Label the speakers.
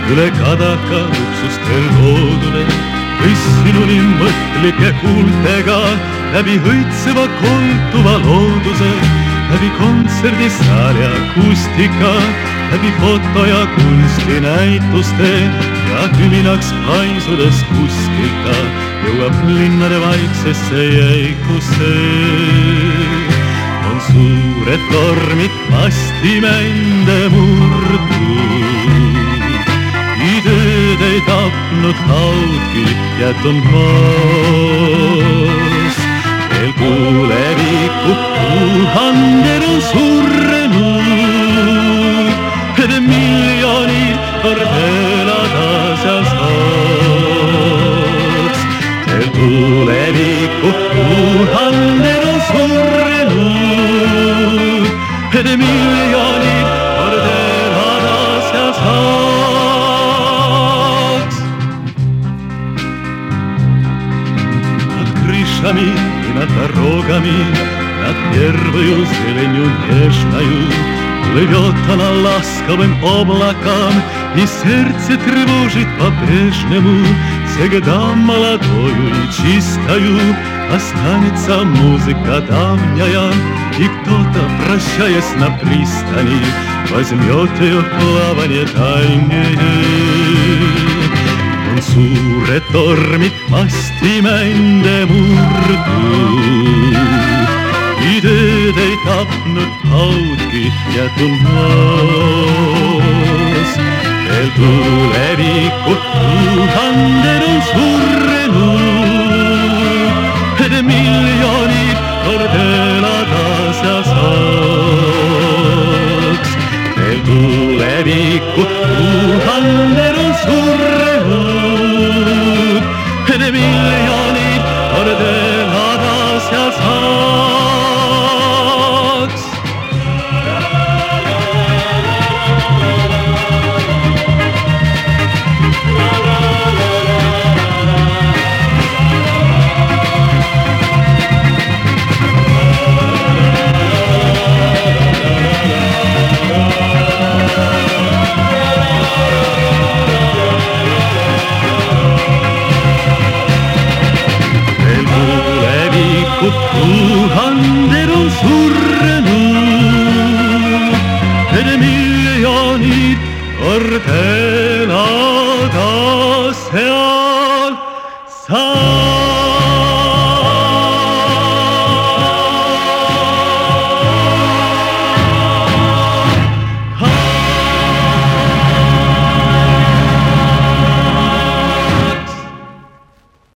Speaker 1: üle kadaka luksustel loodule, võis sinuni mõtlike kuultega läbi hõitseva koltuva looduse, läbi kontserdisaali akustika, läbi foto- ja kunstinäituste ja hüminaks paisudes kuskilta jõuab linnade vaiksesse jäikusse. On suured tormid pastimände murdnud, ideed ei tapnud haudki jätnud maas. Veel tulevikud tuhanded on surrenud, et miljonid kord elada seal saaks. Veel tulevikud tuhanded on surrenud, et miljonid kord elada seal saaks. Nad Grishami i nad Rogami, nad первую зеленью нежною плывет она ласковым облаком, и сердце тревожит по-прежнему. Всегда молодою и чистою останется музыка давняя, и кто-то, прощаясь на пристани, возьмет ее в плавание тайнее. On suured tormid pastimände murdnud, ideed ei tapnud haudki jätnud maas. Veel tulevikud tuhanded on surrenud, et miljonid kord elada seal saaks. Veel tulevikud tuhanded on surrenud, et miljonid kord elada seal saaks. Tuhanded on surrenud, et miljonid kord elada seal saaks.